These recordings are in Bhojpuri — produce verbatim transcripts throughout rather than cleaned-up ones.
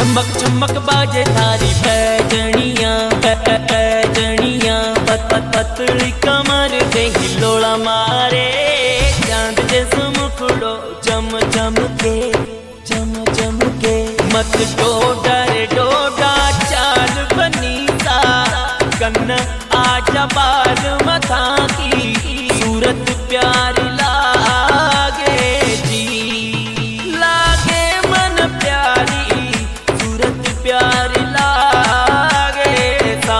चमक चमक बाजे थारी पैजनिया पैजनिया पत पतली कमर दे हिलोड़ा मारे चांद जैसे मुखड़ो चम चम के चम चम के मत डोडा रे डोडा चाल बनी सा कन्न आजा बाल मथा की सूरत प्यारी लागे जी लागे मन प्यारी सूरत प्यारी लागे सा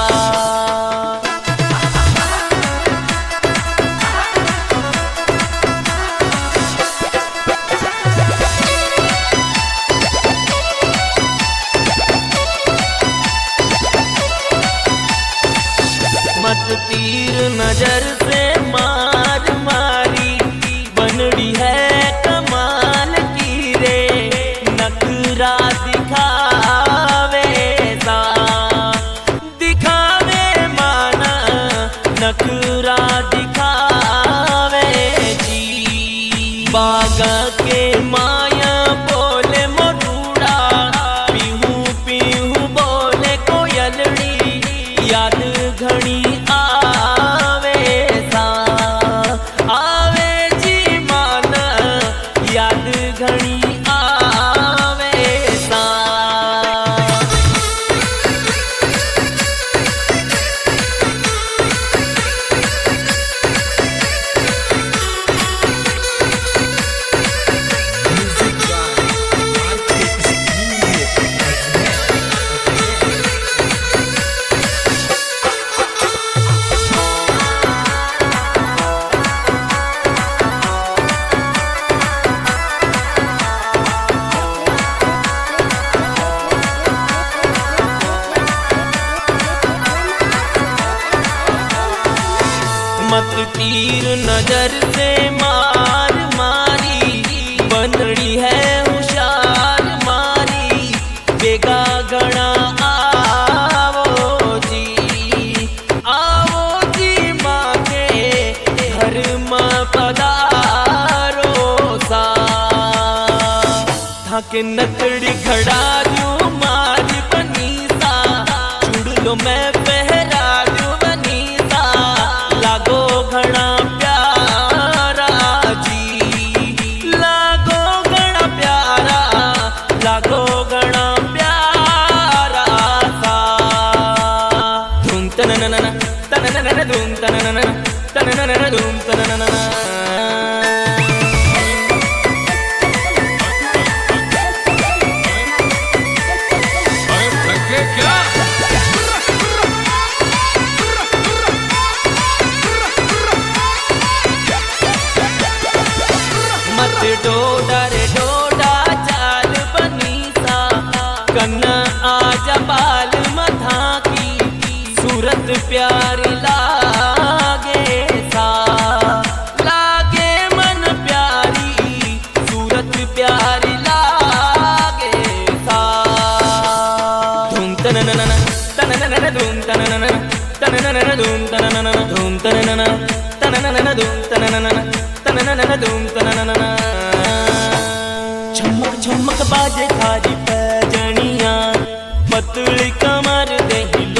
मत तीर नजर से मार मारी बनड़ी है कमाल की रे नखरा दिखावे सा दिखावे माना नखरा दिखावे जी बागा के माया बोले मोरूड़ा पीहू पीहू बोले कोयलड़ी याद घड़ी आवे सा आवे जी मान याद घड़ी आवे सा मत तीर नजर से मार मारी बनड़ी है होशियार मारी बेगा गणा आवो जी आवो जी माँ के घर में पधारो सा थाके नकड़ी खड़ा दू मार बनी सा चुड़ लो मैं पहरा दू बनी सा लागो घना प्यारा जी लागो घना प्यारा लागो घना प्यारा सा धूम तनननन तनननन धूम तनननन तनननन धूम तनननन मत डोडा रे डोडा चाल बनी सा कन्ना आजा बाल मथा की सूरत प्यारी लागे सा लागे मन प्यारी सूरत प्यारी लागे सा धूम तनननन तनननन धूम तनननन तनननन धूम तनननन धूम तनननन तनननन धूम तनननन तनननन धूम तनननन चमक चमक बाजे थारी पैजनिया पतली कमर दे